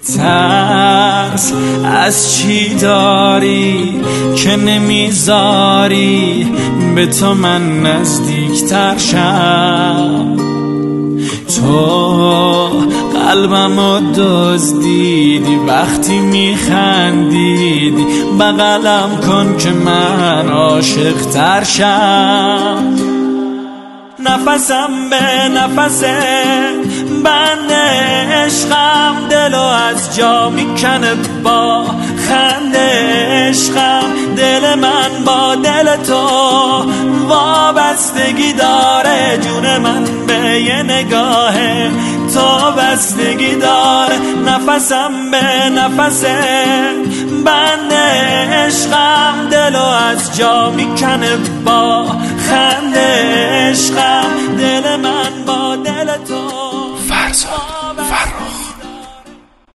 ترس از چی داری که نمیذاری به تو من نزدیکتر شم؟ تو قلبمو دزدیدی وقتی میخندیدی، بغلم کن که من عاشق تر شم. نفسم به نفسه بند عشقم، دلو از جا میکنه با خنده عشقم. دل من با دل تو وابستگی داره، جون من به یه نگاه تو بستگی داره. نفسم به نفسه بند عشقم، دلو از جا میکنه با خنده عشقم. دل من